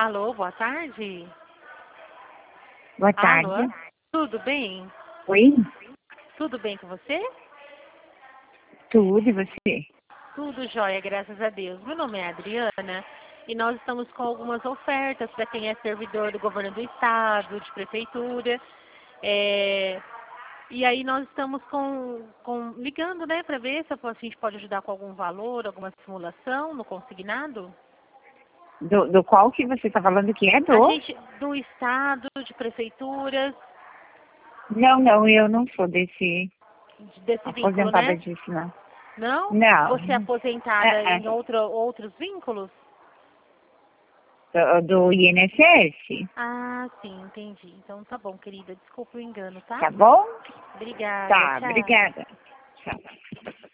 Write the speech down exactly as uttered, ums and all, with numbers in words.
Alô, boa tarde. Boa tarde. Alô, tudo bem? Oi? Tudo bem com você? Tudo, e você? Tudo jóia, graças a Deus. Meu nome é Adriana e nós estamos com algumas ofertas para quem é servidor do governo do estado, de prefeitura. É, E aí nós estamos com, com ligando, né, para ver se a gente pode ajudar com algum valor, alguma simulação no consignado. Do, do qual que você está falando que é A do? gente, do estado, de prefeituras, Não, não, eu não sou desse desse vínculo, aposentada né? disso, não. Não? Não. Você é aposentada É, em outro, outros vínculos? é. Do, do I N S S, Ah, sim, entendi. Então tá bom, querida. Desculpa o engano, tá? tá bom? Obrigada. Tá, Tchau. obrigada. Tchau.